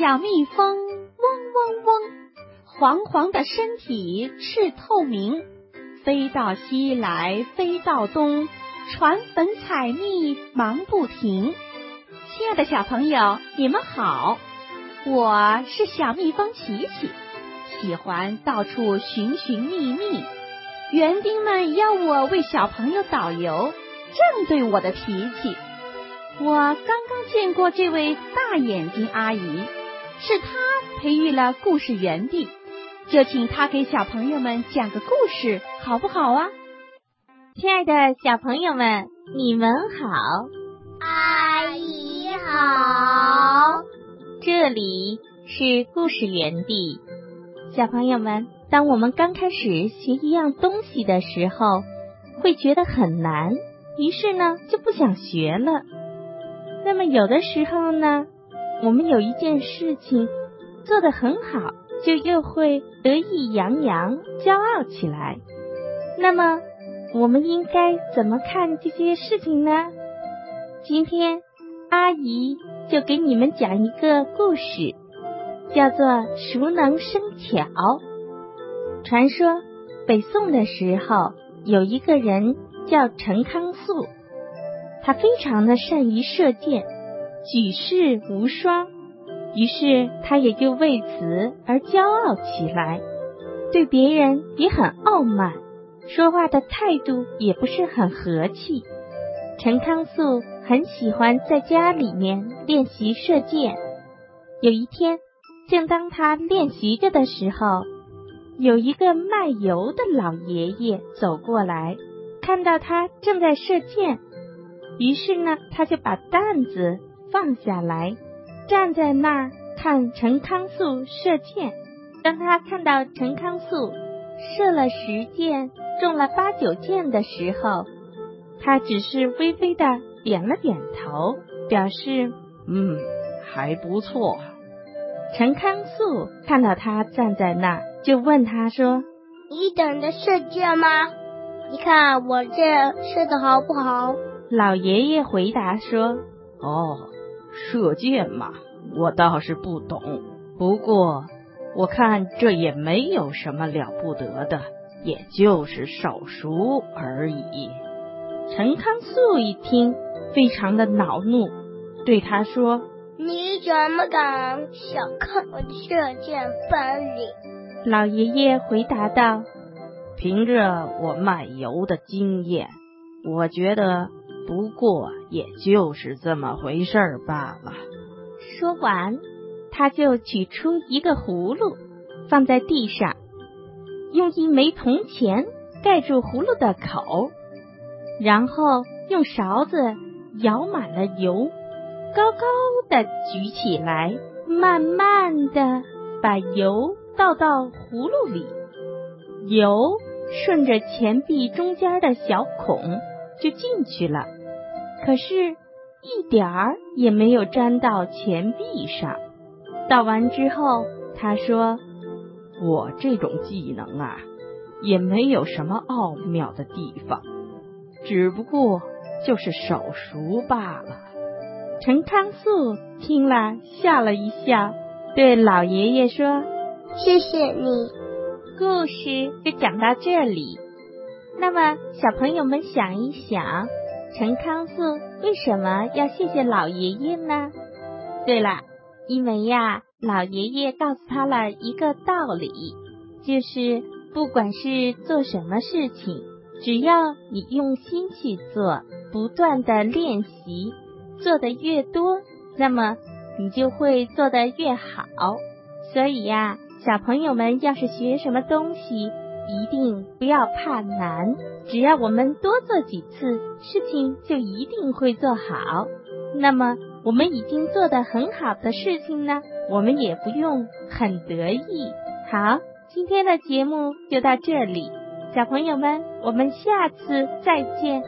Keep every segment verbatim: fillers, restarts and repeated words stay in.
小蜜蜂嗡嗡嗡，黄黄的身体赤透明，飞到西来飞到东，传粉采蜜忙不停。亲爱的小朋友，你们好，我是小蜜蜂琪琪，喜欢到处寻寻觅觅。园丁们要我为小朋友导游，正对我的脾气。我刚刚见过这位大眼睛阿姨，是她培育了故事园地，就请她给小朋友们讲个故事，好不好啊？ 亲爱的小朋友们，你们好。 阿姨好。 这里是故事园地。小朋友们，当我们刚开始学一样东西的时候，会觉得很难，于是呢就不想学了。那么有的时候呢，我们有一件事情做得很好，就又会得意洋洋，骄傲起来。那么我们应该怎么看这些事情呢？今天阿姨就给你们讲一个故事，叫做熟能生巧。传说北宋的时候，有一个人叫陈康肃，他非常的善于射箭，举世无双，于是他也就为此而骄傲起来，对别人也很傲慢，说话的态度也不是很和气。陈康肃很喜欢在家里面练习射箭。有一天，正当他练习着的时候，有一个卖油的老爷爷走过来，看到他正在射箭，于是呢，他就把担子放下来，站在那儿看陈康肃射箭。当他看到陈康肃射了十箭，中了八九箭的时候，他只是微微的点了点头，表示嗯，还不错。 陈康肃看到他站在那儿，就问他说： 你等着射箭吗？你看我这射得好不好？ 老爷爷回答说： 哦，射箭嘛，我倒是不懂，不过我看这也没有什么了不得的，也就是手熟而已。 陈康肃一听，非常的恼怒，对他说： 你怎么敢小看我的射箭本领？ 老爷爷回答道： 凭着我卖油的经验，我觉得不过也就是这么回事儿罢了。 说完，他就取出一个葫芦，放在地上，用一枚铜钱盖住葫芦的口，然后用勺子舀满了油，高高的举起来，慢慢的把油倒到葫芦里，油顺着钱币中间的小孔就进去了，可是一点儿也没有沾到钱币上。倒完之后，他说： 我这种技能啊，也没有什么奥妙的地方，只不过就是手熟罢了。 陈康肃听了笑了一笑，对老爷爷说： 谢谢你。 故事就讲到这里。那么小朋友们想一想，陈康肃为什么要谢谢老爷爷呢？对了，因为呀，老爷爷告诉他了一个道理，就是不管是做什么事情，只要你用心去做，不断的练习，做得越多，那么你就会做得越好。所以呀，小朋友们要是学什么东西，一定不要怕难，只要我们多做几次，事情就一定会做好。那么我们已经做得很好的事情呢，我们也不用很得意。好，今天的节目就到这里，小朋友们，我们下次再见。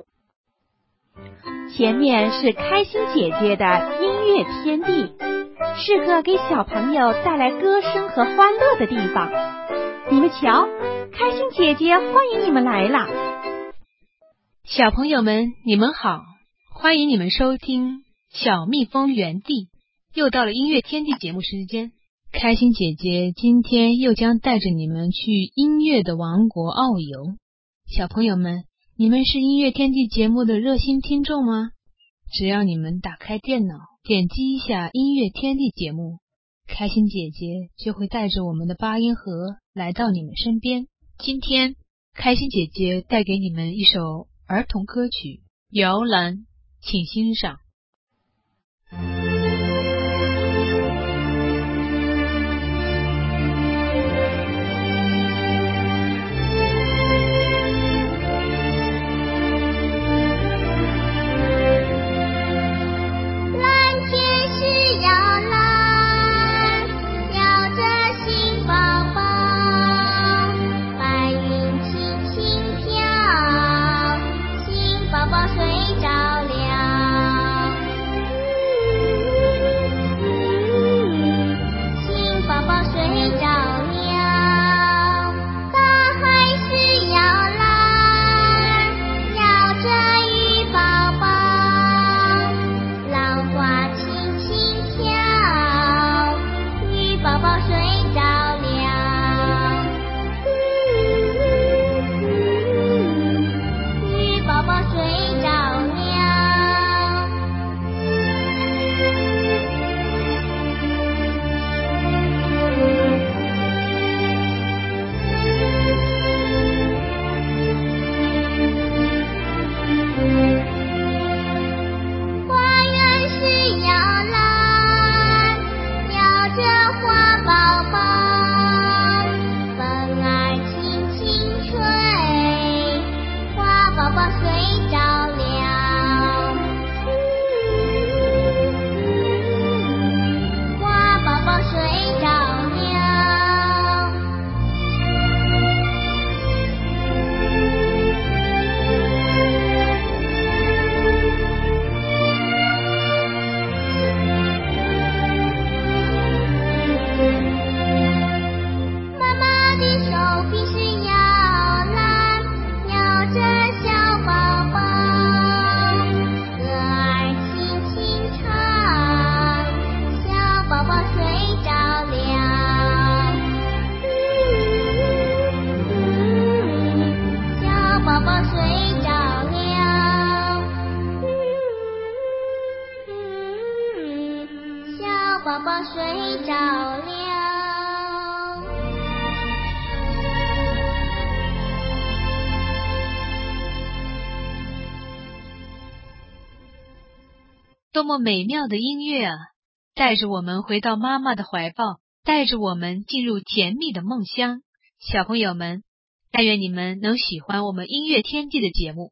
前面是开心姐姐的音乐天地，适合给小朋友带来歌声和欢乐的地方。你们瞧，开心姐姐欢迎你们来啦！ 小朋友们，你们好，欢迎你们收听小蜜蜂园地。 又到了音乐天地节目时间，开心姐姐今天又将带着你们去音乐的王国遨游。小朋友们，你们是音乐天地节目的热心听众吗？只要你们打开电脑，点击一下音乐天地节目，开心姐姐就会带着我们的八音盒来到你们身边。今天开心姐姐带给你们一首儿童歌曲《摇篮》，请欣赏。 宝宝睡着了。 多么美妙的音乐啊！带着我们回到妈妈的怀抱，带着我们进入甜蜜的梦乡。小朋友们，但愿你们能喜欢我们音乐天地的节目。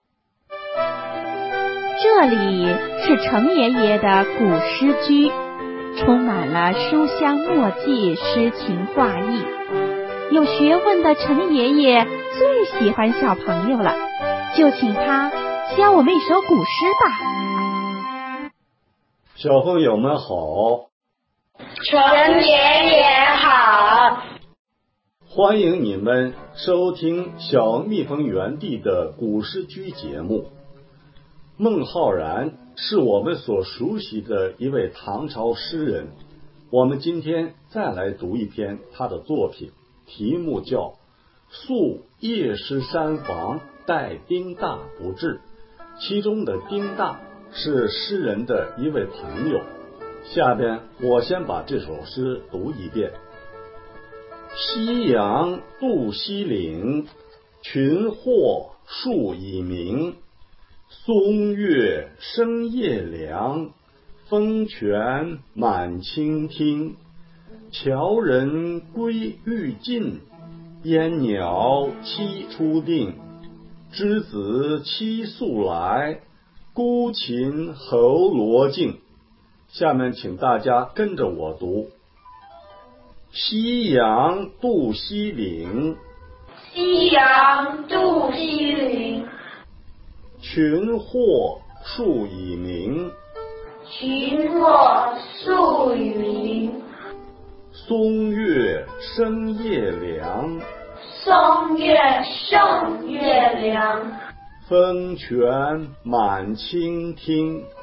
这里是程爷爷的古诗居，充满了书香墨迹、诗情画意。有学问的程爷爷最喜欢小朋友了，就请他教我们一首古诗吧。 小朋友们好， 程爷爷好， 欢迎你们收听小蜜蜂园地的古诗居节目。孟浩然是我们所熟悉的一位唐朝诗人，我们今天再来读一篇他的作品，题目叫《宿夜师山房待丁大不至》，其中的丁大是诗人的一位朋友。下边我先把这首诗读一遍。夕阳渡西岭，群壑树已明。松月生夜凉，风泉满清听。樵人归欲尽，烟鸟栖初定。之子期宿来，孤琴侯罗镜。下面请大家跟着我读。夕阳渡西岭， 夕阳渡西岭。 群壑树已明， 群壑树已明。 松月生夜凉， 松月生夜凉。 风泉满清听，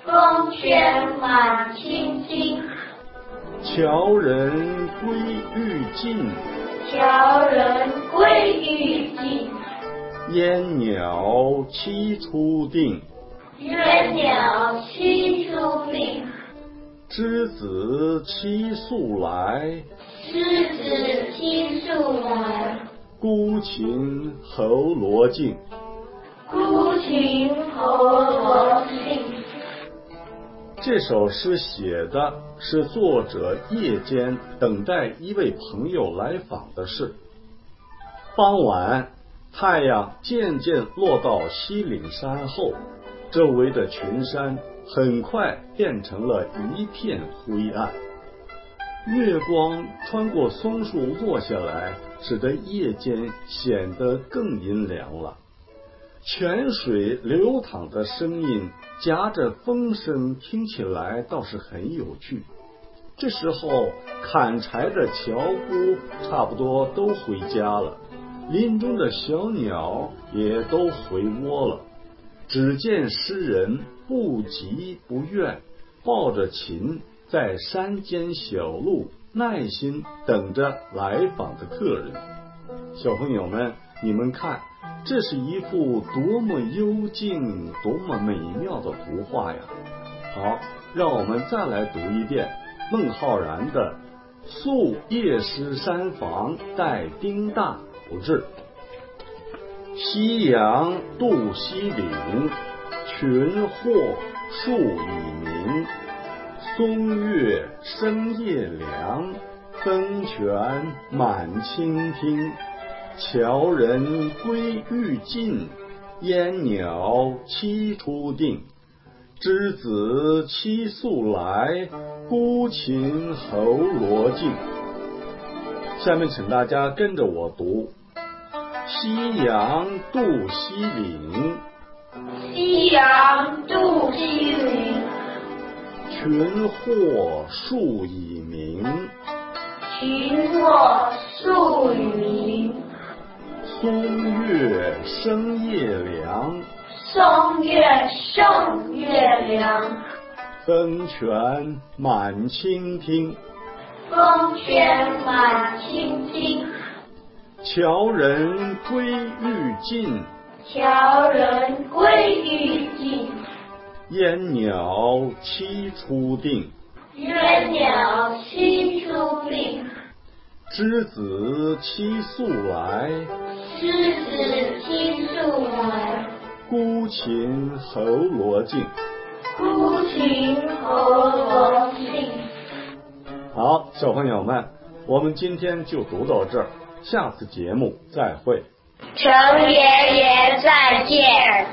风轩满清津。 樵人归欲尽， 樵人归欲尽。 烟鸟栖初定， 烟鸟栖初定。 之子期宿来， 之子期宿来。 孤琴侯罗镜， 孤琴侯罗镜。 这首诗写的是作者夜间等待一位朋友来访的事。傍晚，太阳渐渐落到西岭山后，周围的群山很快变成了一片灰暗。月光穿过松树落下来，使得夜间显得更阴凉了。泉水流淌的声音夹着风声，听起来倒是很有趣。这时候砍柴的樵夫差不多都回家了，林中的小鸟也都回窝了。只见诗人不急不怨，抱着琴在山间小路耐心等着来访的客人。小朋友们，你们看，这是一幅多么幽静多么美妙的图画呀！好，让我们再来读一遍孟浩然的《宿夜诗山房待丁大福至》。夕阳渡西岭，群壑树已明。松月生夜凉，风泉满清听。樵人归欲尽，烟鸟栖初定。之子期宿来，孤琴侯罗镜。下面请大家跟着我读：夕阳渡西岭， 夕阳渡西岭。 群壑树已明， 群壑树已明。 松月生夜凉， 松月生月凉。 风泉满清听， 风泉满清听。 樵人归欲尽， 樵人归欲尽。 烟鸟栖初定， 烟鸟栖初定。 之子期宿来， 之子期宿来。 孤琴侯罗镜。 孤琴侯罗镜。 好，小朋友们，我们今天就读到这儿，下次节目再会。 程爷爷再见。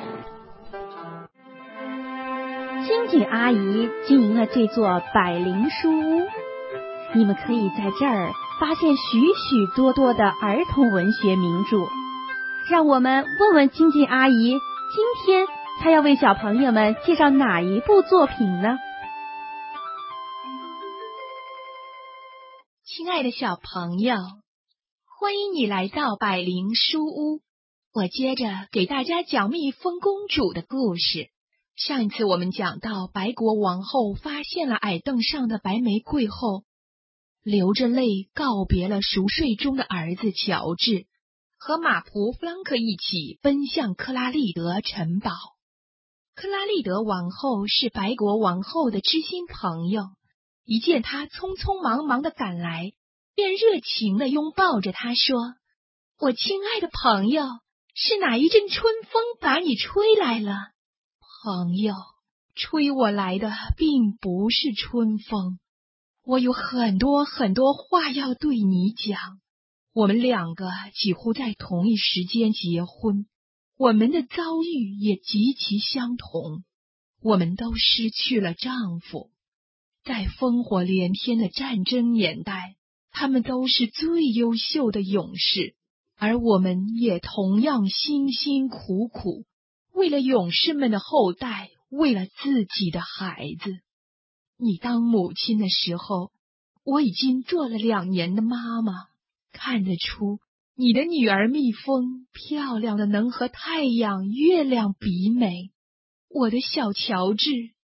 金井阿姨经营了这座百灵书屋，你们可以在这儿发现许许多多的儿童文学名著。让我们问问金井阿姨，今天她要为小朋友们介绍哪一部作品呢？ 亲爱的小朋友，欢迎你来到百灵书屋。我接着给大家讲蜜蜂公主的故事。上一次我们讲到，白国王后发现了矮凳上的白玫瑰后，流着泪告别了熟睡中的儿子乔治，和马仆弗朗克一起奔向克拉利德城堡。克拉利德王后是白国王后的知心朋友，一见他匆匆忙忙地赶来，便热情地拥抱着他说：“我亲爱的朋友，是哪一阵春风把你吹来了？”朋友，吹我来的并不是春风，我有很多很多话要对你讲。我们两个几乎在同一时间结婚，我们的遭遇也极其相同，我们都失去了丈夫。在烽火连天的战争年代，他们都是最优秀的勇士，而我们也同样辛辛苦苦，为了勇士们的后代，为了自己的孩子。你当母亲的时候，我已经做了两年的妈妈，看得出你的女儿蜜蜂漂亮的能和太阳、月亮比美。我的小乔治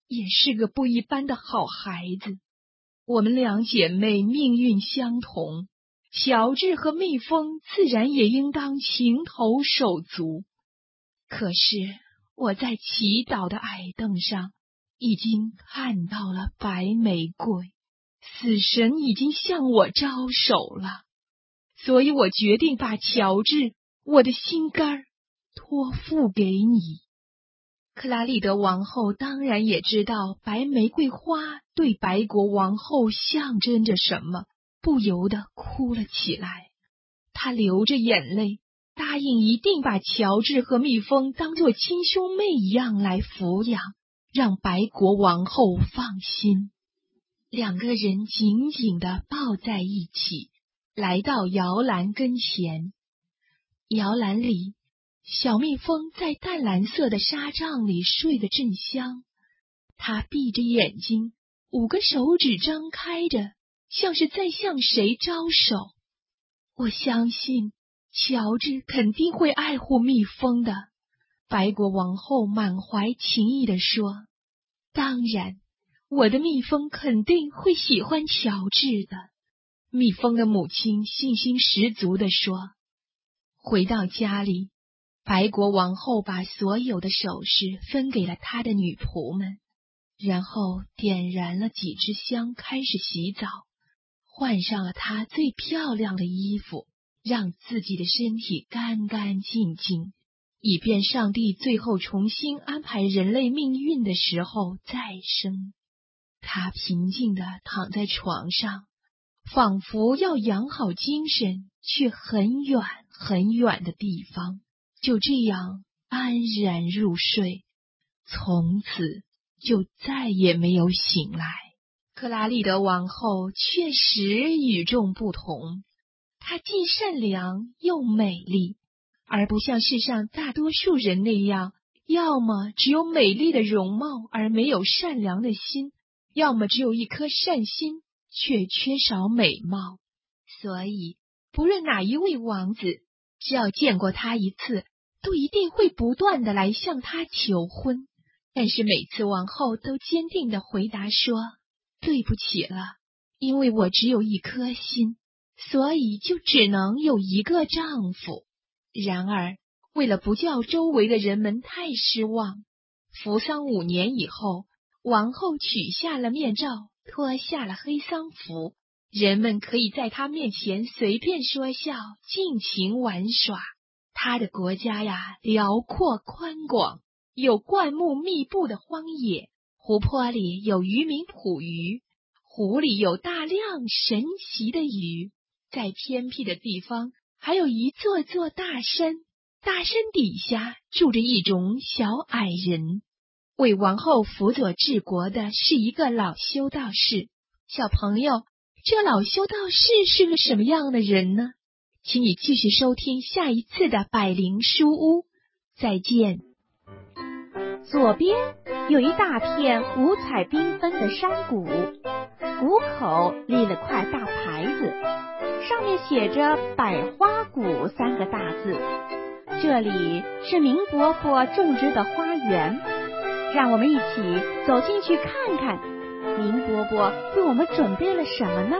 也是个不一般的好孩子。我们两姐妹命运相同，乔治和蜜蜂自然也应当情投手足。可是我在祈祷的矮凳上已经看到了白玫瑰，死神已经向我招手了，所以我决定把乔治，我的心肝儿，托付给你。克拉丽德王后当然也知道白玫瑰花对白国王后象征着什么，不由得哭了起来。她流着眼泪，答应一定把乔治和蜜蜂当作亲兄妹一样来抚养，让白国王后放心。两个人紧紧地抱在一起，来到摇篮跟前。摇篮里，小蜜蜂在淡蓝色的纱帐里睡得正香，它闭着眼睛，五个手指张开着，像是在向谁招手。我相信乔治肯定会爱护蜜蜂的。白国王后满怀情意地说，当然，我的蜜蜂肯定会喜欢乔治的。蜜蜂的母亲信心十足地说。回到家里，白国王后把所有的首饰分给了她的女仆们，然后点燃了几支香，开始洗澡，换上了她最漂亮的衣服，让自己的身体干干净净，以便上帝最后重新安排人类命运的时候再生。她平静地躺在床上，仿佛要养好精神，去很远很远的地方，就这样安然入睡，从此就再也没有醒来。克拉丽德王后确实与众不同，她既善良又美丽，而不像世上大多数人那样，要么只有美丽的容貌而没有善良的心，要么只有一颗善心却缺少美貌。所以不论哪一位王子，只要见过他一次，都一定会不断地来向他求婚。但是每次王后都坚定地回答说，对不起了，因为我只有一颗心，所以就只能有一个丈夫。然而为了不叫周围的人们太失望，服丧五年以后，王后取下了面罩，脱下了黑丧服，人们可以在她面前随便说笑，尽情玩耍。她的国家呀，辽阔宽广，有灌木密布的荒野，湖泊里有渔民捕鱼，湖里有大量神奇的鱼，在偏僻的地方还有一座座大山，大山底下住着一种小矮人。为王后辅佐治国的是一个老修道士。小朋友，这老修道士是个什么样的人呢？请你继续收听下一次的百灵书屋，再见。 左边有一大片五彩缤纷的山谷，谷口立了块大牌子，上面写着百花谷三个大字。这里是明伯伯种植的花园，让我们一起走进去看看，明伯伯为我们准备了什么呢？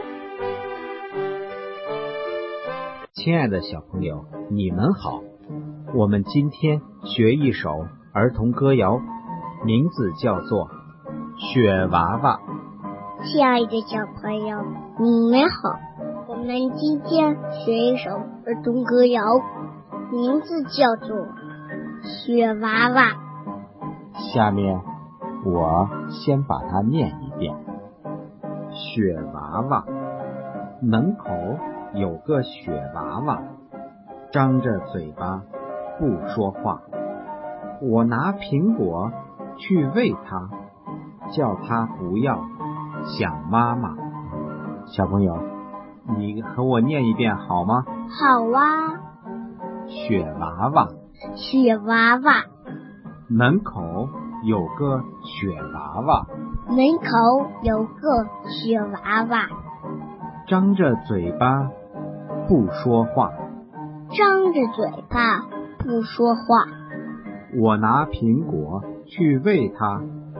亲爱的小朋友，你们好，我们今天学一首儿童歌谣，名字叫做《雪娃娃》。 亲爱的小朋友，你们好，我们今天学一首儿童歌谣，名字叫做《雪娃娃》。 下面我先把它念一遍。雪娃娃，门口有个雪娃娃，张着嘴巴不说话。我拿苹果去喂它，叫它不要想妈妈。小朋友，你和我念一遍好吗？ 好啊。 雪娃娃， 雪娃娃， 门口有个雪娃娃， 门口有个雪娃娃， 张着嘴巴不说话， 张着嘴巴不说话。 我拿苹果去喂它，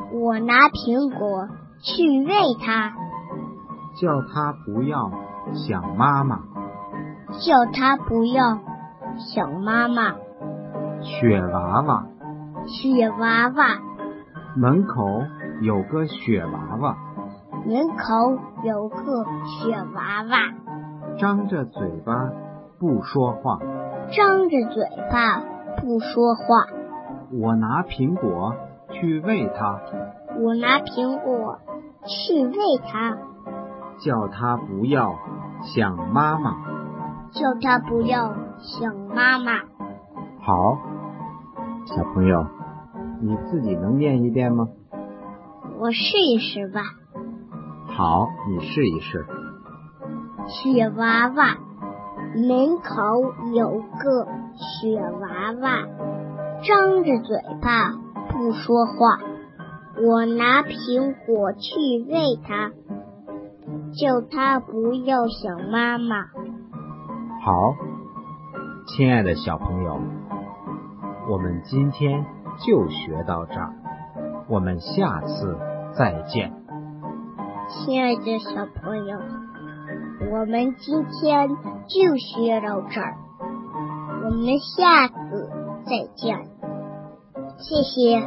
我拿苹果去喂它， 叫它不要想妈妈， 叫它不要想妈妈。 雪娃娃， 雪娃娃， 门口有个雪娃娃， 门口有个雪娃娃， 张着嘴巴不说话， 张着嘴巴不说话。 我拿苹果去喂它， 我拿苹果去喂它， 叫它不要想妈妈， 叫它不要想妈妈。 好，小朋友，你自己能念一遍吗？ 我试一试吧。 好，你试一试。 雪娃娃，门口有个雪娃娃，张着嘴巴不说话。我拿苹果去喂它，叫它不要想妈妈。 好，亲爱的小朋友，我们今天就学到这儿，我们下次再见。 亲爱的小朋友，我们今天就学到这儿，我们下次再见。谢谢。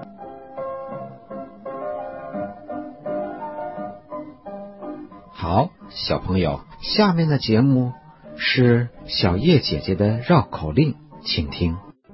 好，小朋友，下面的节目是小叶姐姐的绕口令，请听。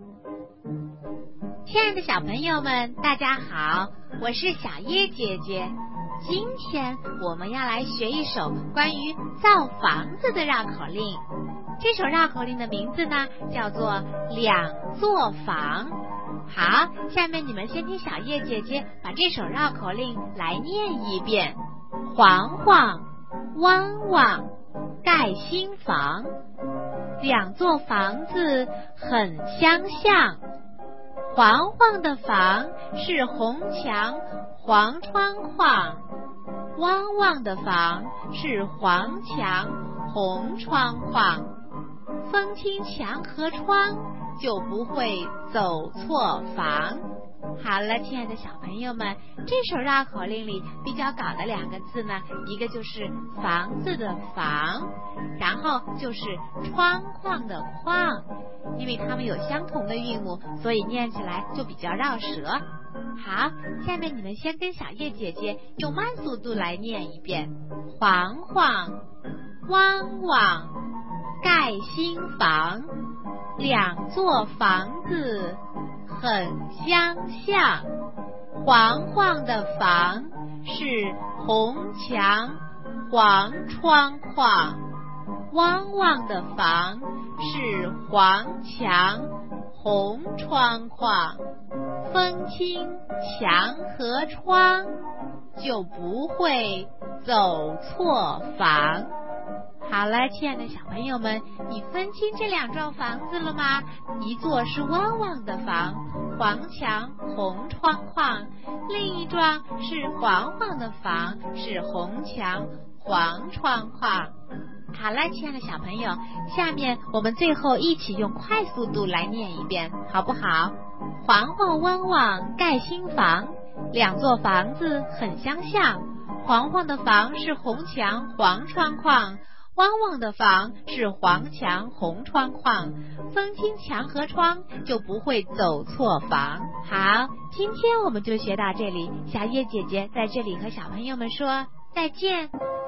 亲爱的小朋友们，大家好，我是小叶姐姐。今天我们要来学一首关于造房子的绕口令。这首绕口令的名字呢，叫做两座房。好，下面你们先听小叶姐姐把这首绕口令来念一遍。晃晃汪汪盖新房，两座房子很相像。黄黄的房是红墙黄窗框，汪汪的房是黄墙红窗框。分清墙和窗，就不会走错房。好了，亲爱的小朋友们，这首绕口令里比较搞的两个字呢，一个就是房子的房，然后就是窗框的框，因为它们有相同的韵母，所以念起来就比较绕舌。好，下面你们先跟小叶姐姐用慢速度来念一遍。晃晃汪汪盖新房，两座房子很相像。黄黄的房是红墙黄窗框，汪汪的房是黄墙红窗框。分清墙和窗，就不会走错房。好了，亲爱的小朋友们，你分清这两幢房子了吗？一座是汪汪的房，黄墙红窗框，另一幢是黄黄的房，是红墙黄窗框。好了，亲爱的小朋友，下面我们最后一起用快速度来念一遍，好不好？晃晃汪汪盖新房，两座房子很相像。黄黄的房是红墙黄窗框，汪汪的房是黄墙红窗框。分清墙和窗，就不会走错房。好，今天我们就学到这里，小叶姐姐在这里和小朋友们说再见。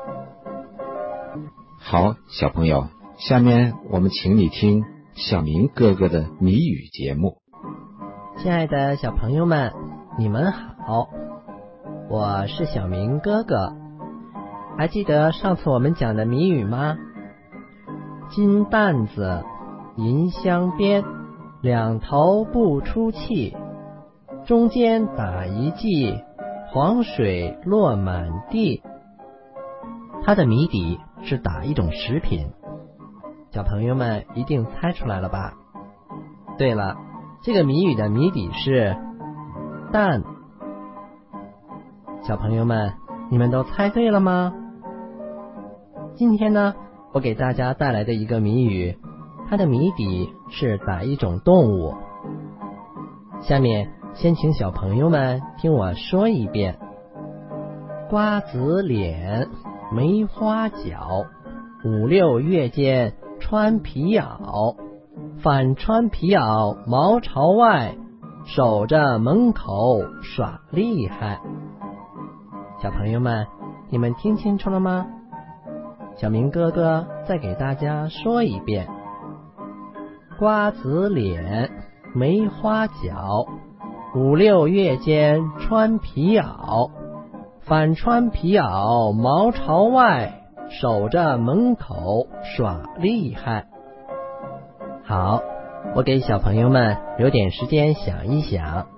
好，小朋友，下面我们请你听小明哥哥的谜语节目。 亲爱的小朋友们，你们好，我是小明哥哥。还记得上次我们讲的谜语吗？金担子银镶边，两头不出气，中间打一记，黄水落满地。它的谜底是打一种食品，小朋友们一定猜出来了吧？对了，这个谜语的谜底是蛋。小朋友们，你们都猜对了吗？今天呢，我给大家带来的一个谜语，它的谜底是打一种动物。下面先请小朋友们听我说一遍：瓜子脸，梅花脚，五六月间穿皮袄，反穿皮袄毛朝外，守着门口耍厉害。小朋友们，你们听清楚了吗？小明哥哥再给大家说一遍：瓜子脸，梅花脚，五六月间穿皮袄，反穿皮袄毛朝外，守着门口耍厉害。好，我给小朋友们留点时间想一想。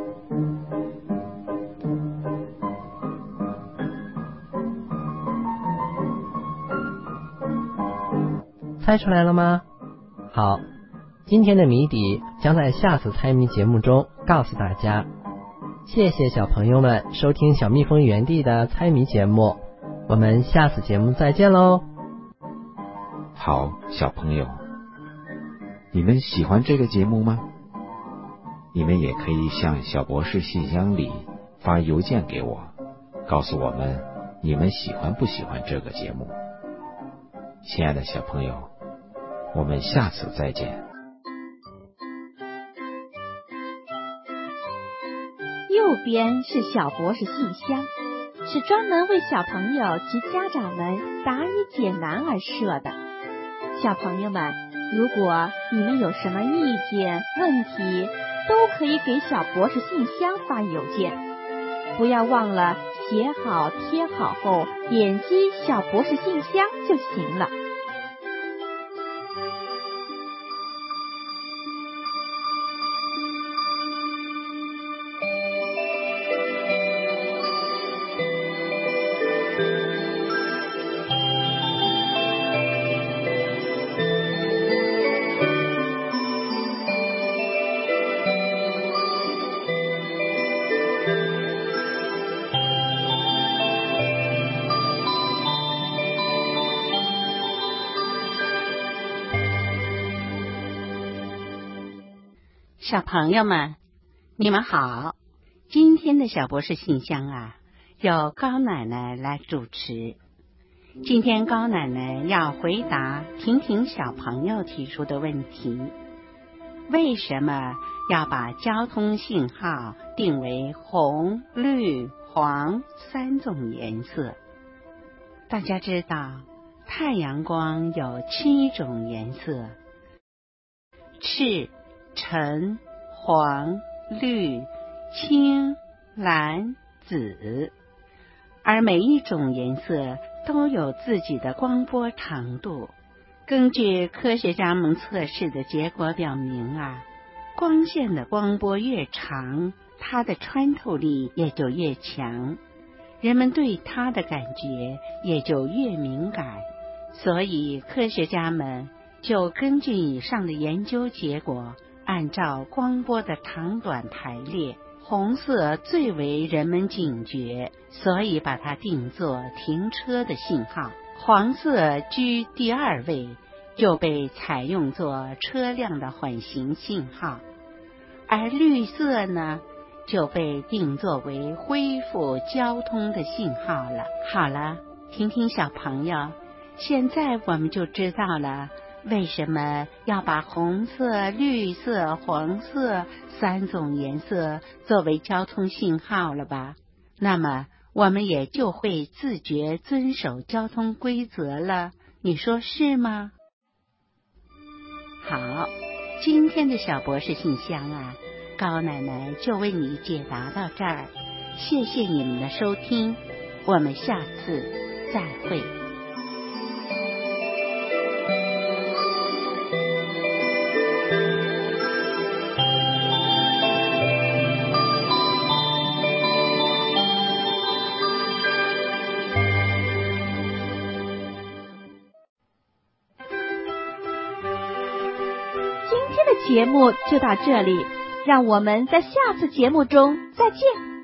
猜出来了吗？好，今天的谜底将在下次猜谜节目中告诉大家。谢谢小朋友们收听小蜜蜂园地的猜谜节目，我们下次节目再见喽。 好，小朋友，你们喜欢这个节目吗？你们也可以向小博士信箱里发邮件给我，告诉我们你们喜欢不喜欢这个节目。亲爱的小朋友，我们下次再见。 右边是小博士信箱，是专门为小朋友及家长们答疑解难而设的。小朋友们，如果你们有什么意见、问题，都可以给小博士信箱发邮件。不要忘了写好贴好后，点击小博士信箱就行了。 小朋友们，你们好！今天的小博士信箱啊，由高奶奶来主持。今天高奶奶要回答婷婷小朋友提出的问题：为什么要把交通信号定为红、绿、黄三种颜色？大家知道，太阳光有七种颜色：赤、橙、黄、绿、青、蓝、紫，而每一种颜色都有自己的光波长度。根据科学家们测试的结果表明啊，光线的光波越长，它的穿透力也就越强，人们对它的感觉也就越敏感。所以科学家们就根据以上的研究结果，按照光波的长短排列，红色最为人们警觉，所以把它定作停车的信号。黄色居第二位，就被采用作车辆的缓行信号。而绿色呢，就被定作为恢复交通的信号了。好了，听听小朋友，现在我们就知道了为什么要把红色、绿色、黄色三种颜色作为交通信号了吧？那么我们也就会自觉遵守交通规则了，你说是吗？好，今天的小博士信箱啊，高奶奶就为你解答到这儿，谢谢你们的收听，我们下次再会。 今天的节目就到这里，让我们在下次节目中再见。